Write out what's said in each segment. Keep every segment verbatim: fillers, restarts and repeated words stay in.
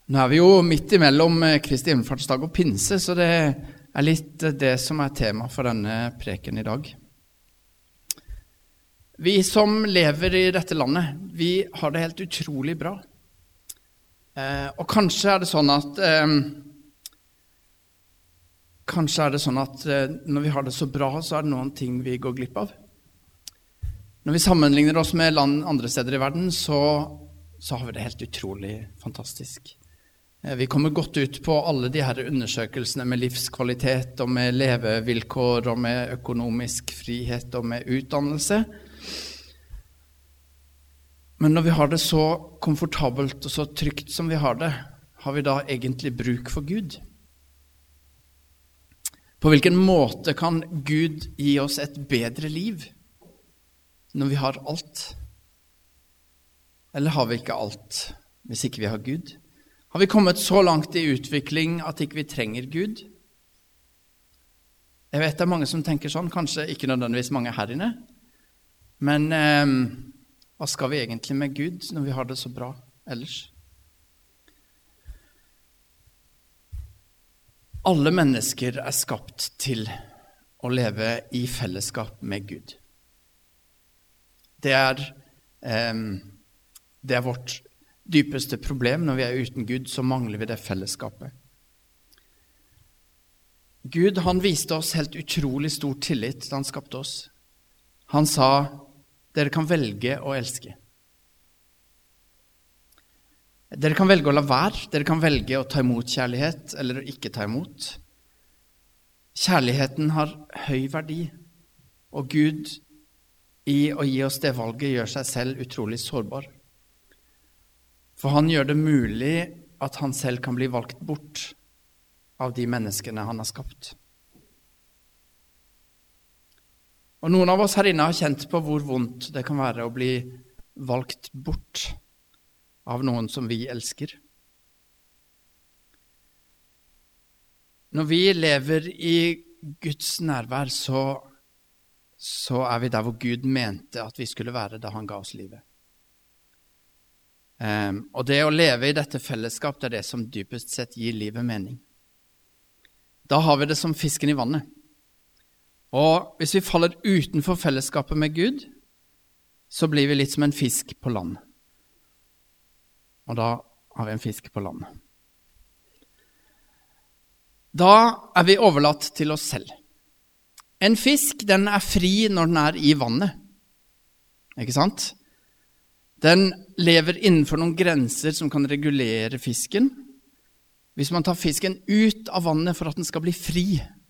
Nå er vi jo midt imellom Kristi himmelfartsdag og pinse, så det er litt det som er tema for denne preken i dag. Vi som lever i dette landet, vi har det helt utrolig bra. Eh, og kanskje er det sånn at eh, kanskje er det sånn at eh, når vi har det så bra, så er det noen ting vi går glipp av. Når vi sammenligner oss med land andre steder i verden, så, så har vi det helt utrolig fantastisk. Vi kommer godt ut på alle de her undersøkelsene med livskvalitet og med levevilkår og med økonomisk frihet og med utdannelse. Men når vi har det så komfortabelt og så trygt som vi har det, har vi da egentlig bruk for Gud? På hvilken måte kan Gud gi oss et bedre liv når vi har alt? Eller har vi ikke alt hvis ikke vi har Gud? Har vi kommet så langt i utvikling at ikke vi trenger Gud? Jeg vet det er mange som tenker sånn, kanskje ikke nødvendigvis mange her inne. Men eh, hva skal vi egentlig med Gud når vi har det så bra ellers? Alle mennesker er skapt til å leve i fellesskap med Gud. Det er, eh, det er vårt dypeste problem. Når vi er uten Gud, så mangler vi det fellesskapet. Gud, han viste oss helt utrolig stor tillit da han skapte oss. Han sa, dere kan velge å elske. Dere kan velge å la være, dere kan velge å ta imot kjærlighet, eller å ikke ta imot. Kjærligheten har høy verdi, og Gud, i å gi oss det valget, gjør seg selv utrolig sårbar. For han gjør det mulig at han selv kan bli valgt bort av de menneskene han har skapt. Og noen av oss her inne har kjent på hvor vondt det kan være å bli valgt bort av noen som vi elsker. Når vi lever i Guds nærvær, så, så er vi der hvor Gud mente at vi skulle være da han ga oss livet. Um, og det å leve i dette fellesskap, det er det som dypest sett gir livet mening. Da har vi det som fisken i vannet. Og hvis vi faller utenfor fellesskapet med Gud, så blir vi litt som en fisk på land. Og da har vi en fisk på land. Da er vi overlatt til oss selv. En fisk, den er fri når den er i vannet. Ikke sant? Den lever innenfor noen grenser som kan regulere fisken. Hvis man tar fisken ut av vannet for at den skal bli fri,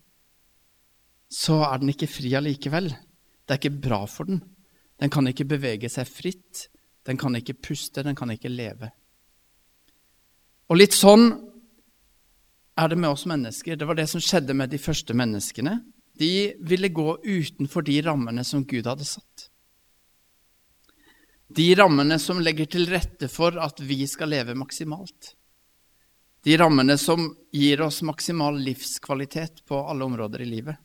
så er den ikke fri allikevel. Det er ikke bra for den. Den kan ikke bevege seg fritt. Den kan ikke puste, den kan ikke leve. Og litt sånn er det med oss mennesker. Det var det som skjedde med de første menneskene. De ville gå utenfor de rammene som Gud hadde satt. De rammene som legger til rette for at vi skal leve maksimalt. De rammene som gir oss maksimal livskvalitet på alle områder i livet.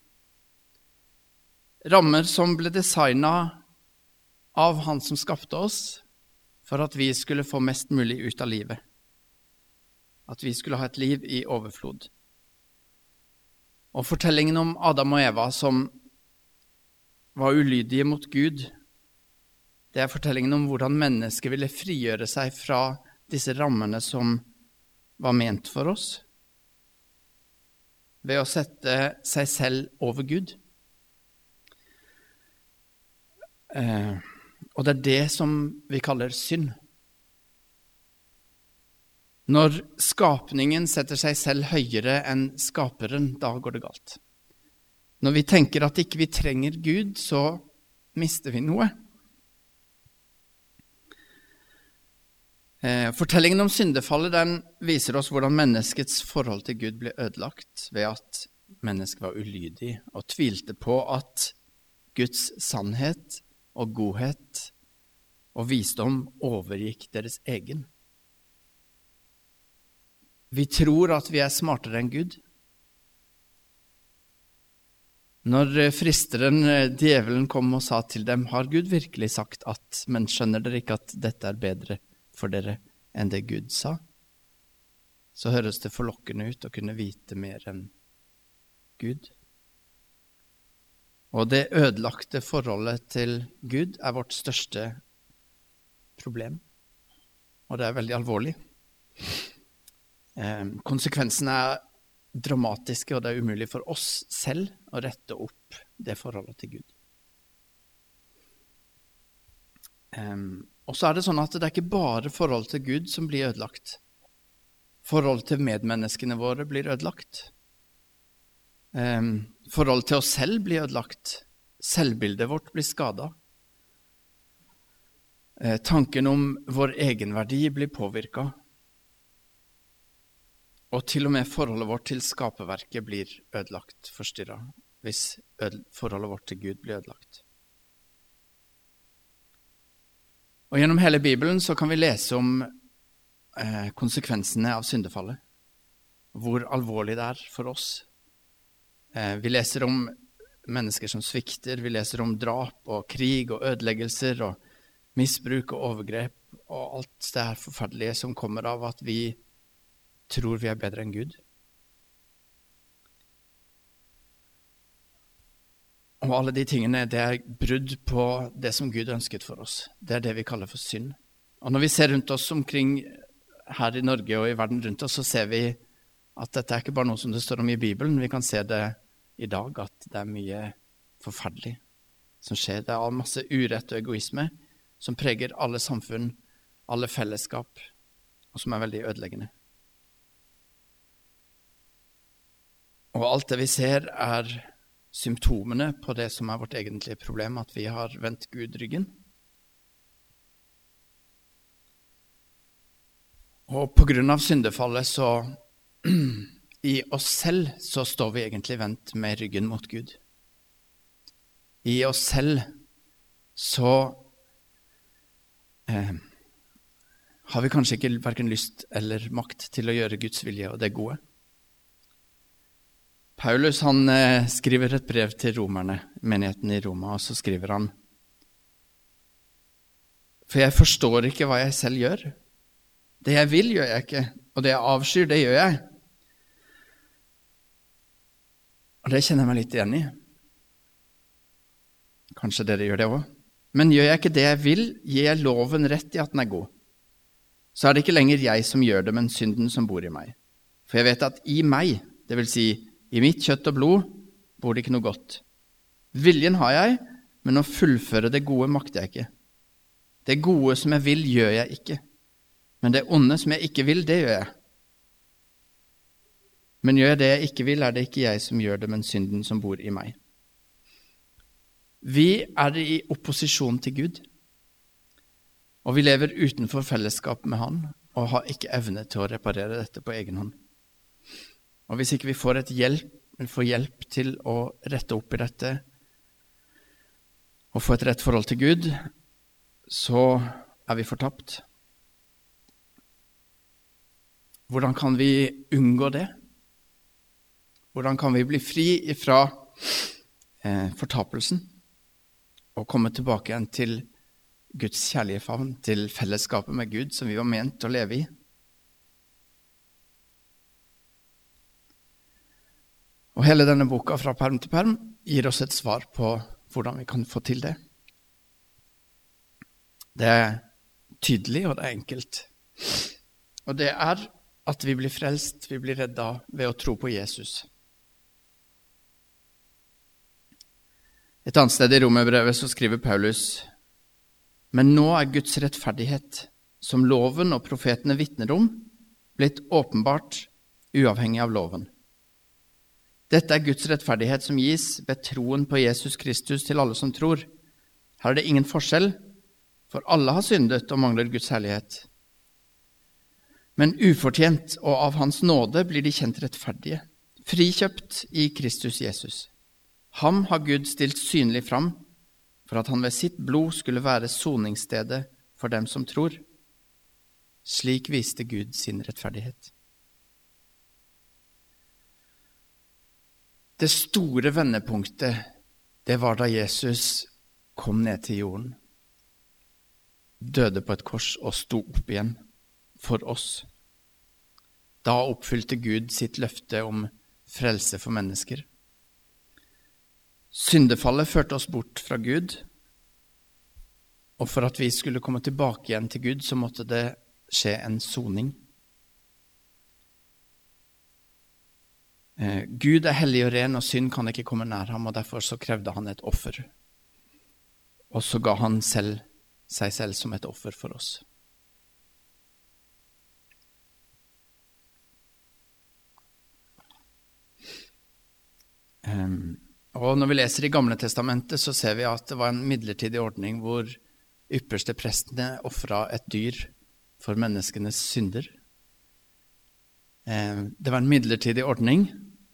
Rammer som ble designet av han som skapte oss, for at vi skulle få mest mulig ut av livet. At vi skulle ha et liv i overflod. Og fortellingen om Adam og Eva som var ulydige mot Gud, det er fortellingen om hvordan mennesker ville frigjøre seg fra disse rammene som var ment for oss, ved å sette seg selv over Gud. Eh, og det er det som vi kaller synd. Når skapningen setter seg selv høyere enn skaperen, da går det galt. Når vi tenker at ikke vi trenger Gud, så mister vi noe. Fortellingen om syndefallet, den viser oss hvordan menneskets forhold til Gud ble ødelagt ved at mennesket var ulydig og tvilte på at Guds sannhet og godhet og visdom overgikk deres egen. Vi tror at vi er smartere enn Gud. Når fristeren, djevelen, kom og sa til dem, har Gud virkelig sagt at, men skjønner dere ikke at dette er bedre for dere enn det Gud sa? så høres det forlokkende ut å kunne vite mer enn Gud. Og det ødelagte forholdet til Gud er vårt største problem. Og det er veldig alvorlig. Eh, konsekvensene er dramatiske, og det er umulig for oss selv å rette opp det forholdet til Gud. Eh, og så er det sånn at det er ikke bare forhold til Gud som blir ødelagt. Forhold til medmenneskene våre blir ødelagt. Eh, forhold til oss selv blir ødelagt. Selvbildet vårt blir skadet. Eh, tanken om vår egenverdi blir påvirket. Og til og med forholdet vårt til skaperverket blir ødelagt, forstyrret, hvis forholdet vårt til Gud blir ødelagt. Og gjennom hele Bibelen så kan vi lese om eh, konsekvensene av syndefallet. Hvor alvorlig det er for oss. Eh, vi leser om mennesker som svikter, vi leser om drap og krig og ødeleggelser og misbruk og overgrep og alt det her forferdelige som kommer av at vi tror vi er bedre enn Gud. Og alle de tingene, det er brudd på det som Gud ønsket for oss. Det er det vi kaller for synd. Og når vi ser rundt oss omkring her i Norge og i verden rundt oss, så ser vi at dette er ikke bare noe som det står om i Bibelen. Vi kan se det i dag, at det er mye forferdelig som skjer. Det er masse urett og egoisme som preger alle samfunn, alle fellesskap, og som er veldig ødeleggende. Og alt det vi ser er symptomene på det som er vårt egentlige problem, at vi har vendt Gud ryggen. Og på grunn av syndefallet så i oss selv så står vi egentlig vendt med ryggen mot Gud. I oss selv så eh, har vi kanskje ikke hverken lyst eller makt til å gjøre Guds vilje og det gode. Paulus han eh, skriver et brev til romerne, menigheten i Roma, og så skriver han: For jeg forstår ikke hva jeg selv gjør. Det jeg vil gjør jeg ikke, og det jeg avskyr, det gjør jeg. Og det kjenner jeg meg litt igjen i. Kanskje dere gjør det også. Men gjør jeg ikke det jeg vil, gir jeg loven rett i at den er god. Så er det ikke lenger jeg som gjør det, men synden som bor i meg. For jeg vet at i meg, det vil si i mitt kjøtt og blod, bor det ikke noe godt. Viljen har jeg, men å fullføre det gode makter jeg ikke. Det gode som jeg vil, gjør jeg ikke. Men det onde som jeg ikke vil, det gjør jeg. Men gjør jeg det jeg ikke vil, er det ikke jeg som gjør det, men synden som bor i meg. Vi er i opposisjon til Gud, og vi lever utenfor fellesskap med Han, og har ikke evne til å reparere dette på egen hånd. Og hvis ikke vi får, et hjelp, får hjelp til å rette opp i dette, og få et rett forhold til Gud, så er vi fortapt. Hvordan kan vi unngå det? Hvordan kan vi bli fri fra eh, fortapelsen, og komme tilbake igjen til Guds kjærlige favn, til fellesskapet med Gud som vi var ment å leve i? Og hele denne boka fra perm til perm gir oss et svar på hvordan vi kan få til det. Det er tydelig, og det er enkelt. Og det er at vi blir frelst, vi blir redda ved å tro på Jesus. Et annet sted i Romerbrevet så skriver Paulus: Men nå er Guds rettferdighet, som loven og profetene vitner om, blitt åpenbart uavhengig av loven. Dette er Guds rettferdighet som gis ved troen på Jesus Kristus til alle som tror. Her er det ingen forskjell, for alle har syndet og mangler Guds herlighet. Men ufortjent og av hans nåde blir de kjent rettferdige, frikjøpt i Kristus Jesus. Ham har Gud stilt synlig fram, for at han ved sitt blod skulle være soningsstedet for dem som tror. Slik viste Gud sin rettferdighet. Det store vendepunktet, det var da Jesus kom ned til jorden, døde på et kors og sto opp igjen for oss. Da oppfylte Gud sitt løfte om frelse for mennesker. Syndefallet førte oss bort fra Gud, og for at vi skulle komme tilbake igjen til Gud, så måtte det skje en soning. Eh, Gud er hellig og ren, og synd kan ikke komme nær ham, og derfor så krevde han et offer. Og så ga han selv, seg selv som et offer for oss. Um, og når vi leser i Gamle Testamentet, så ser vi at det var en midlertidig ordning hvor ypperste prestene offret et dyr for menneskenes synder. Um, det var en midlertidig ordning,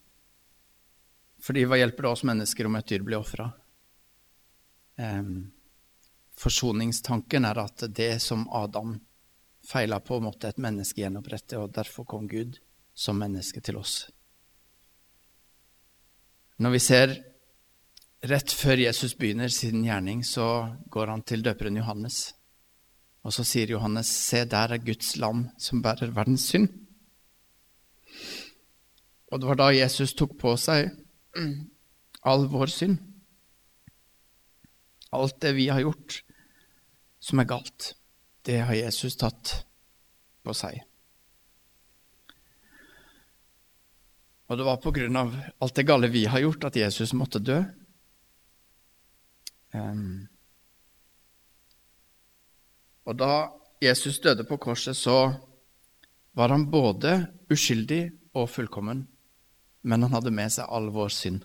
fordi hva hjelper det oss mennesker om et dyr blir offret? Um, forsoningstanken er at det som Adam feilet på, måtte et menneske gjenopprette, og derfor kom Gud som menneske til oss. Når vi ser rett før Jesus begynner sin gjerning, så går han til døperen Johannes. Og så sier Johannes, se, der er Guds lam som bærer verdens synd. Og det var da Jesus tok på seg all vår synd. Alt det vi har gjort som er galt, det har Jesus tatt på seg. Og det var på grunn av alt det gale vi har gjort at Jesus måtte dø. Um, og da Jesus døde på korset, så var han både uskyldig og fullkommen, men han hadde med seg all vår synd.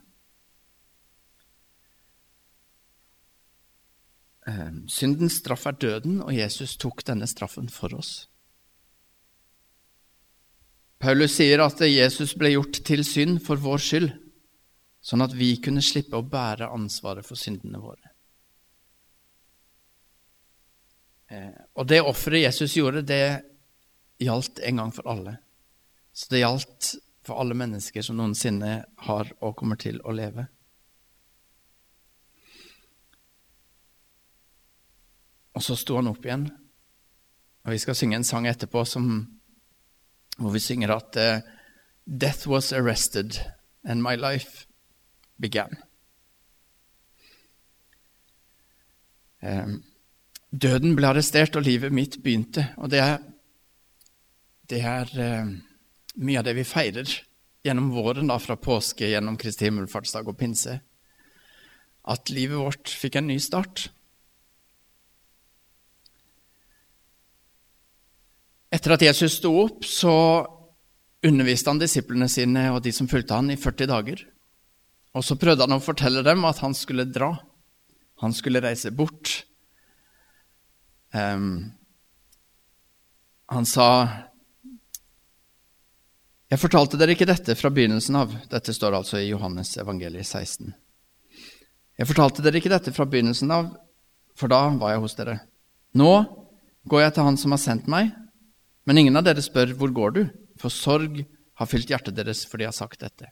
Um, syndens straff er døden, og Jesus tok denne straffen for oss. Paulus sier at Jesus ble gjort til synd for vår skyld, sånn at vi kunne slippe å bære ansvaret for syndene våre. Eh, og det offeret Jesus gjorde, det gjaldt en gang for alle. Så det gjaldt for alle mennesker som noensinne har og kommer til å leve. Og så sto han opp igjen, og vi skal synge en sang etterpå som hvor vi synger at uh, death was arrested and my life began. Um, døden ble arrestert og livet mitt begynte, og det er, det er uh, mye av det vi feirer gjennom våren da, fra påske, gjennom Kristi himmelfartsdag og pinse, at livet vårt fikk en ny start. Etter at Jesus sto opp, så underviste han disiplene sine og de som fulgte han i førti dager. Og så prøvde han å fortelle dem at han skulle dra. Han skulle reise bort. Um, han sa, jeg fortalte dere ikke dette fra begynnelsen av. Dette står altså i Johannes evangeliet seksten. Jeg fortalte dere ikke dette fra begynnelsen av, for da var jeg hos dere. Nå går jeg til han som har sendt meg, men ingen av dere spør, hvor går du? For sorg har fylt hjertet deres, for de har sagt dette.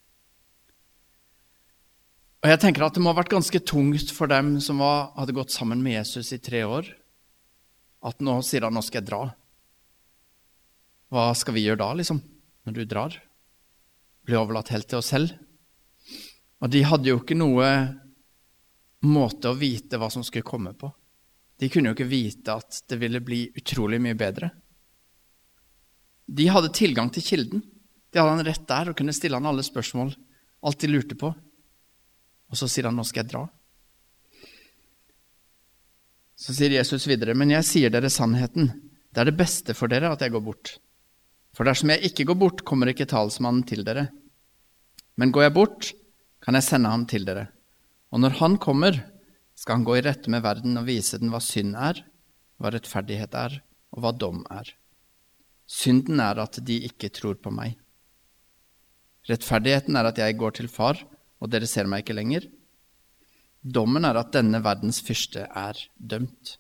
Og jeg tenker at det må ha vært ganske tungt for dem som var, hadde gått sammen med Jesus i tre år, at nå sier han, nå skal jeg dra. Hva skal vi gjøre da, liksom, når du drar? Bli overlatt helt til oss selv? Og de hadde jo ikke noe måte å vite hva som skulle komme på. De kunne jo ikke vite at det ville bli utrolig mye bedre. De hadde tilgang til kilden. De hadde han rett der og kunne stille han alle spørsmål, alt de lurte på. Og så sier han, nå skal jeg dra. Så sier Jesus videre, men jeg sier dere sannheten. Det er det beste for dere at jeg går bort. For dersom jeg ikke går bort, kommer ikke talsmannen til dere. Men går jeg bort, kan jeg sende ham til dere. Og når han kommer, skal han gå i rette med verden og vise den hva synd er, hva rettferdighet er, og hva dom er. Synden er at de ikke tror på meg. Rettferdigheten er at jeg går til far, og dere ser meg ikke lenger. Dommen er at denne verdens fyrste er dømt.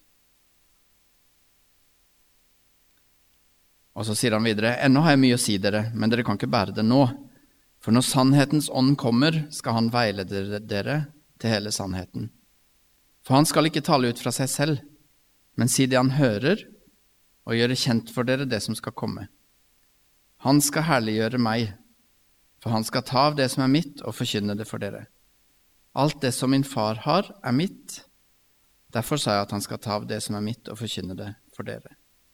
Og så sier han videre, ennå har jeg mye å si dere, men dere kan ikke bære det nå. For når sannhetens ånd kommer, skal han veilede dere til hele sannheten. For han skal ikke tale ut fra seg selv, men si det han hører, og gjøre kjent for dere det som skal komme. Han skal herliggjøre meg, for han skal ta av det som er mitt og forkynne det for dere. Alt det som min far har, er mitt. Derfor sa jeg at han skal ta av det som er mitt og forkynne det for dere.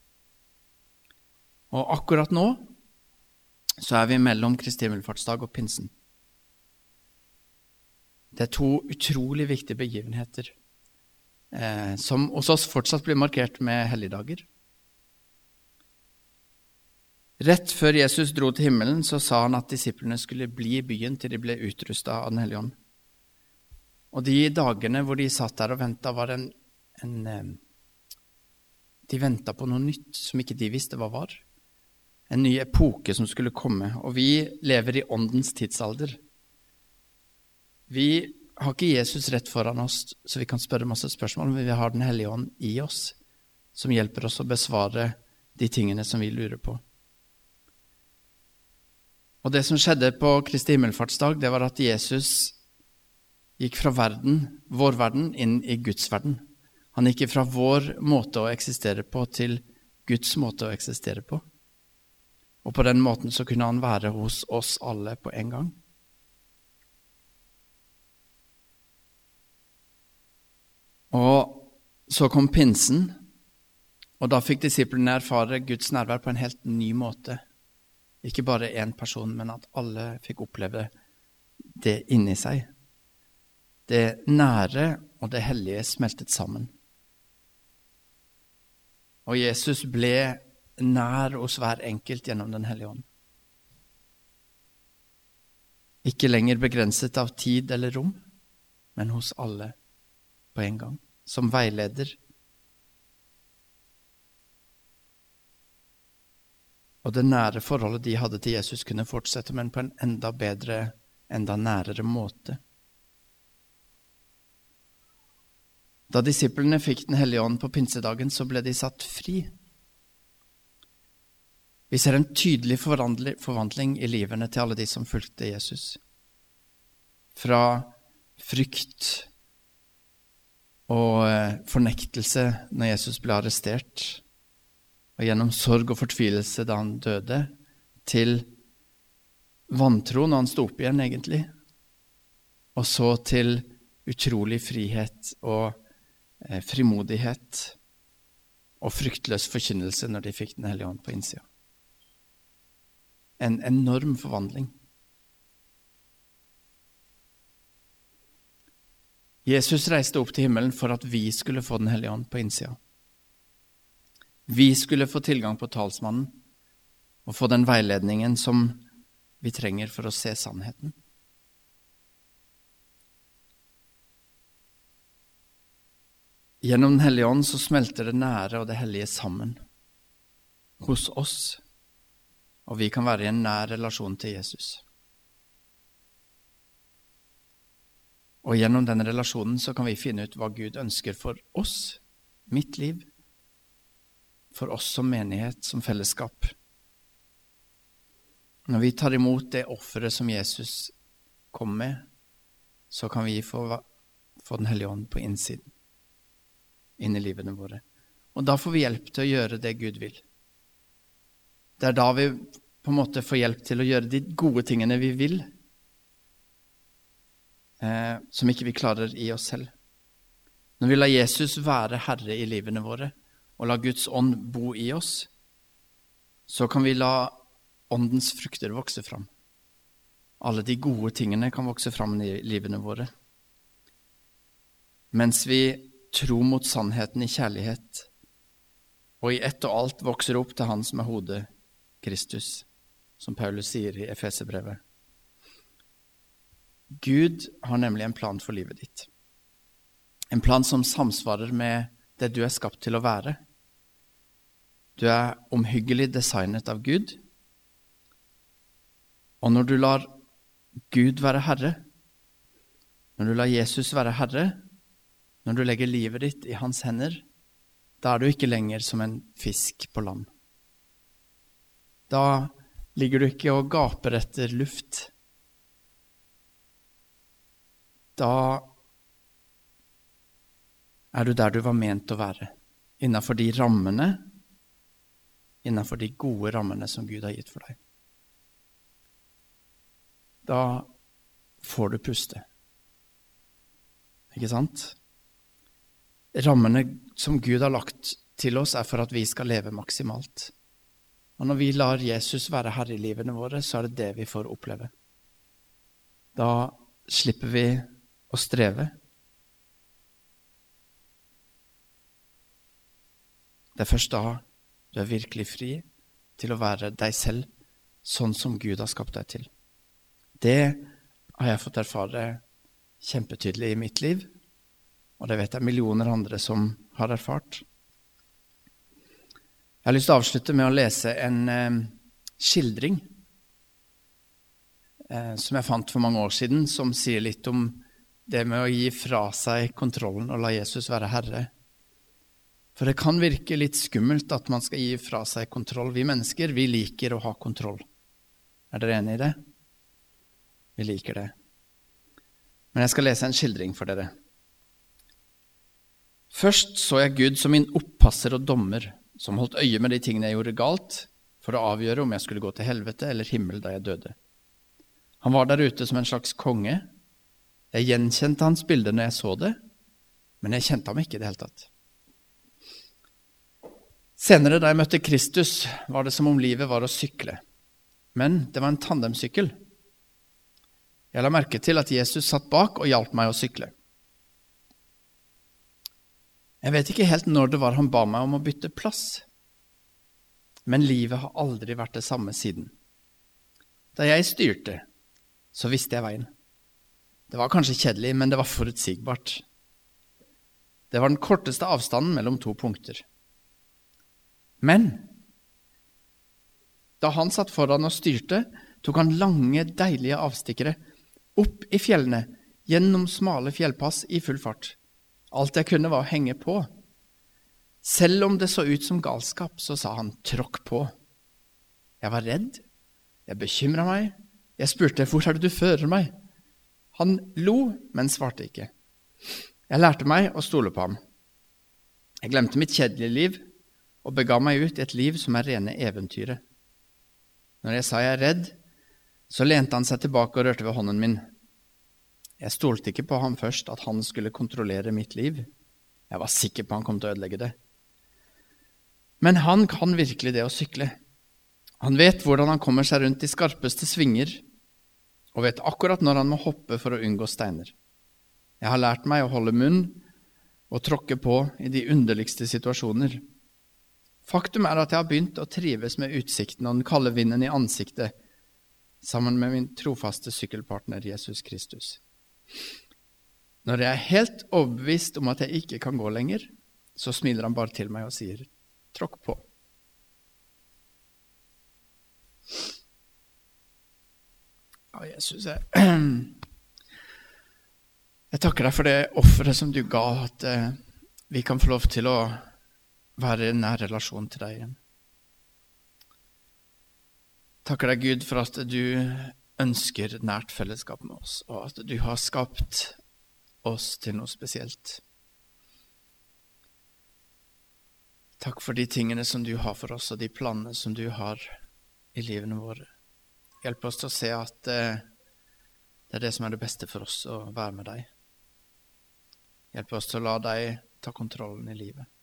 Og akkurat nå så er vi mellom Kristi himmelfartsdag og pinsen. Det er to utrolig viktige begivenheter, eh, som hos oss fortsatt blir markert med helligdager. Rett før Jesus dro til himmelen, så sa han at disiplene skulle bli i byen til de ble utrustet av den hellige ånd. Og de dagene hvor de satt der og ventet var en, en eh, de ventet på noe nytt som ikke de visste hva var. En ny epoke som skulle komme, og vi lever i åndens tidsalder. Vi har ikke Jesus rett foran oss, så vi kan spørre masse spørsmål, men vi har den hellige ånd i oss, som hjelper oss å besvare de tingene som vi lurer på. Og det som skjedde på Kristi himmelfartsdag, det var at Jesus gikk fra verden, vår verden, inn i Guds verden. Han gikk fra vår måte å eksistere på til Guds måte å eksistere på. Og på den måten så kunne han være hos oss alle på en gang. Og så kom pinsen, og da fikk disiplene erfare Guds nærvær på en helt ny måte. Ikke bare en person, men at alle fikk oppleve det inni seg. Det nære og det hellige smeltet sammen. Og Jesus ble nær hos hver enkelt gjennom den hellige ånd. Ikke lenger begrenset av tid eller rom, men hos alle på en gang, som veileder. Og det nære forholdet de hadde til Jesus kunne fortsette, men på en enda bedre, enda nærere måte. Da disiplene fikk den hellige ånd på pinsedagen, så ble de satt fri. Vi ser en tydelig forvandling i livene til alle de som fulgte Jesus. Fra frykt og fornektelse når Jesus ble arrestert, og gjennom sorg og fortvilelse da han døde, til vantro når han sto opp igjen egentlig, og så til utrolig frihet og eh, frimodighet og fryktløs forkynnelse når de fikk den hellige ånd på innsida. En enorm forvandling. Jesus reiste opp til himmelen for at vi skulle få den hellige ånd på innsida. Vi skulle få tilgang på talsmannen og få den veiledningen som vi trenger for å se sannheten. Gjennom den hellige ånd så smelter det nære og det hellige sammen hos oss, og vi kan være i en nær relasjon til Jesus. Og gjennom den relasjonen så kan vi finne ut hva Gud ønsker for oss, mitt liv, for oss som menighet, som fellesskap. Når vi tar imot det offeret som Jesus kom med, så kan vi få, få den hellige ånd på innsiden, inn i livene våre. Og da får vi hjelp til å gjøre det Gud vil. Det er da vi på en måte får hjelp til å gjøre de gode tingene vi vil, eh, som ikke vi klarer i oss selv. Når vi lar Jesus være herre i livene våre, og la Guds ånd bo i oss, så kan vi la åndens frukter vokse fram. Alle de gode tingene kan vokse fram i livene våre. Mens vi tror mot sannheten i kjærlighet, og i ett og alt vokser opp til han som er hodet, Kristus, som Paulus sier i Efeserbrevet. Gud har nemlig en plan for livet ditt. En plan som samsvarer med det du er skapt til å være. Du er omhyggelig designet av Gud. Og når du lar Gud være herre, når du lar Jesus være herre, når du legger livet ditt i hans hender, da er du ikke lenger som en fisk på land. Da ligger du ikke og gaper etter luft. Da er du der du var ment å være, innenfor de rammene, innenfor de gode rammene som Gud har gitt for deg. da får du puste. Ikke sant? Rammene som Gud har lagt til oss er for at vi skal leve maksimalt. Og når vi lar Jesus være herre i livene våre, så er det det vi får oppleve. Da slipper vi å streve. Det er først da du er virkelig fri til å være deg selv, sånn som Gud har skapt deg til. Det har jeg fått erfare kjempetydelig i mitt liv, og det vet jeg millioner andre som har erfart. Jeg har lyst til å avslutte med å lese en eh, skildring eh, som jeg fant for mange år siden, som sier litt om det med å gi fra seg kontrollen og la Jesus være herre. For det kan virke litt skummelt at man skal gi fra seg kontroll. Vi mennesker, vi liker å ha kontroll. Er dere enige i det? Vi liker det. Men jeg skal lese en skildring for dere. Først så jeg Gud som min oppasser og dommer, som holdt øye med de tingene jeg gjorde galt, for å avgjøre om jeg skulle gå til helvete eller himmel da jeg døde. Han var der ute som en slags konge. Jeg gjenkjente hans bilde når jeg så det, men jeg kjente ham ikke i det hele tatt. Senere da jeg møtte Kristus, var det som om livet var å sykle. Men det var en tandemsykkel. Jeg la merke til at Jesus satt bak og hjalp meg å sykle. Jeg vet ikke helt når det var han ba meg om å bytte plass, men livet har aldri vært det samme siden. Da jeg styrte, så visste jeg veien. Det var kanskje kjedelig, men det var forutsigbart. Det var den korteste avstanden mellom to punkter. Men da han satt foran og styrte, tok han lange, deilige avstikkere opp i fjellene, gjennom smale fjellpass i full fart. Alt jeg kunne var å henge på. Selv om det så ut som galskap, så sa han, tråkk på. Jeg var redd, jeg bekymret meg, jeg spurte, hvor er det du fører meg? Han lo, men svarte ikke. Jeg lærte meg å stole på ham. Jeg glemte mitt kjedelige liv, og bega meg ut i et liv som er rene eventyret. Når jeg sa jeg er redd, så lente han seg tilbake og rørte ved hånden min. Jeg stolte ikke på ham først, at han skulle kontrollere mitt liv. Jeg var sikker på han kom til å ødelegge det. Men han kan virkelig det å sykle. Han vet hvordan han kommer seg rundt de skarpeste svinger, og vet akkurat når han må hoppe for å unngå steiner. Jeg har lært meg å holde munn og tråkke på i de underligste situasjoner. Faktum er at jeg har begynt å trives med utsikten og den kalde vinden i ansiktet, sammen med min trofaste sykkelpartner Jesus Kristus. Når jeg er helt overbevist om at jeg ikke kan gå lenger, så smiler han bare til meg og sier, tråkk på. Ja, Jesus, jeg, jeg takker deg for det offeret som du ga, at eh, vi kan få lov til å være i en nær relasjon til deg igjen. Takker deg, Gud, for at du ønsker nært fellesskap med oss, og at du har skapt oss til noe spesielt. Takk for de tingene som du har for oss, og de planene som du har i livene våre. Hjelp oss til å se at eh, det er det som er det beste for oss, å være med deg. Hjelp oss til å la deg ta kontrollen i livet.